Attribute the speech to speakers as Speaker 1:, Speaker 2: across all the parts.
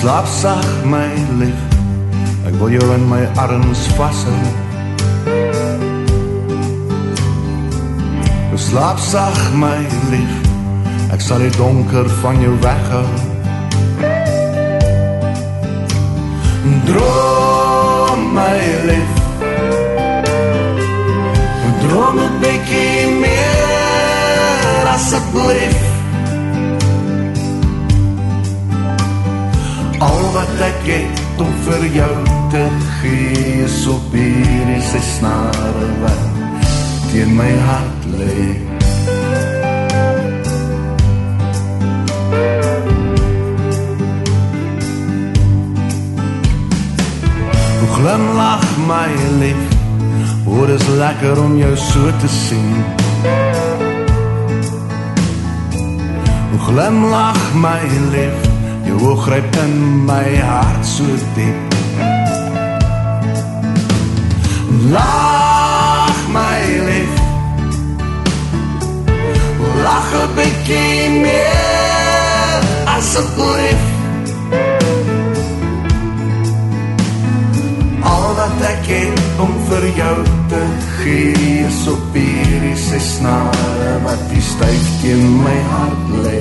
Speaker 1: Slaap sag my lief, ek wil jou in my arms vashou. Slaap sag my lief, ek sal die donker van jou weghou. Droom my lief, droom 'n bietjie meer asseblief. Al wat ek het om vir jou te gee is op hierdie 6 snare wat teen my hart lê. Glimlach my lief, hoor is lekker om jou so te sien. Glimlach my lief, jou oog gryp in my hart so diep. Lach my lief, lach 'n bietjie meer asseblief. Al wat ek het om vir jou te gee is op hierdie 6 snare wat die styf teen my hart lê.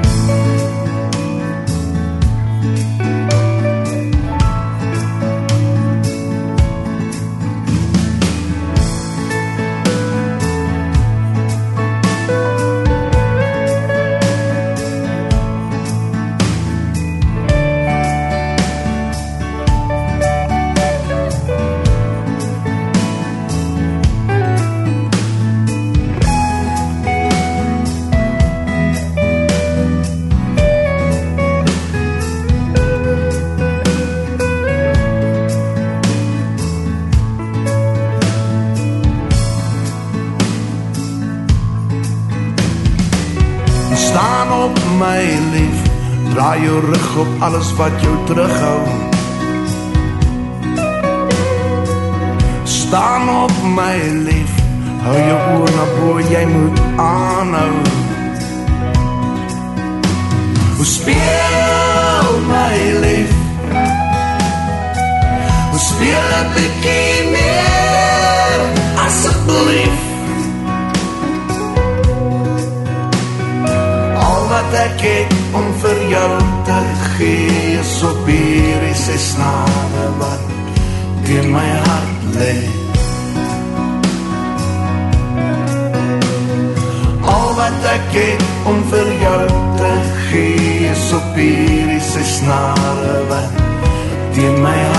Speaker 1: Staan op my lief, draai jou rug op alles wat jou terughou. Staan op my lief, hou jou oor na bo, jy moet aanhou. Speel my lief, speel 'n bietjie meer asseblief. Wat ek het om vir jou te gee is op hierdie 6 snare wat teen my hart lê. Al wat ek het om vir jou te gee is op hierdie 6 snare wat teen my hart lê.